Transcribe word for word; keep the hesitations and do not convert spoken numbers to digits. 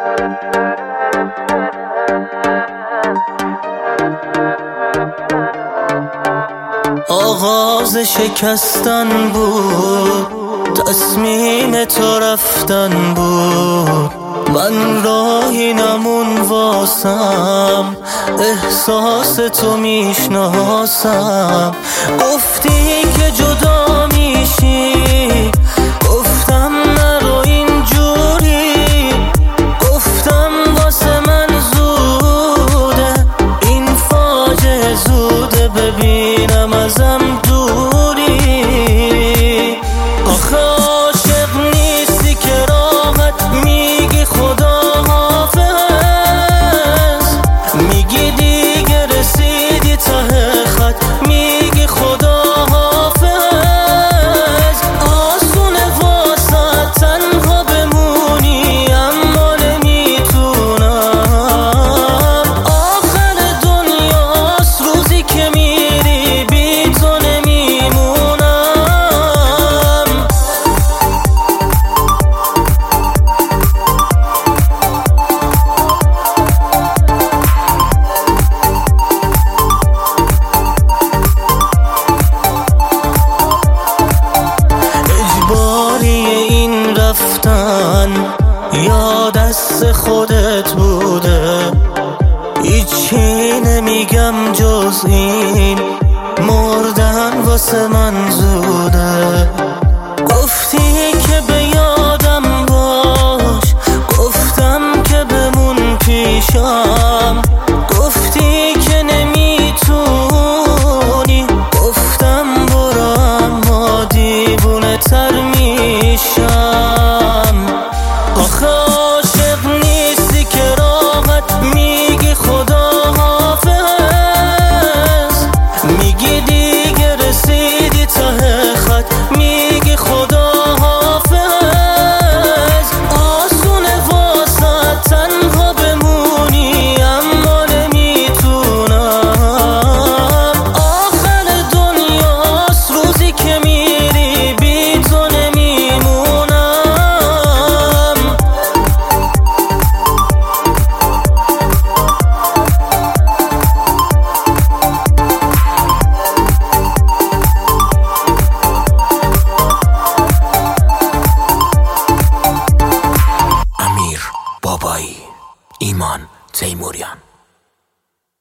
آغاز شکستن بود، تصمیم تو رفتن بود، من راهی نمون واسم، احساس تو میشناسم. گفتی که جدا میشی، گفتم نرو اینجوری، گفتم واسه من زوده، این فاجعه زوده ببینم ازم دوری. آخه عاشق نیستی که راحت میگی خدا حافظ، میگی دیگه رسیدی ته خط، میگی خدا حافظ. آسونه واسه تنها بمونی اما نمیتونم، آخر دنیاست روزی که میری بی تو نمیمونم. اجباری این رفتن یا دست خودت بوده، هیچی نمیگم جز این، مردن واسه من زوده.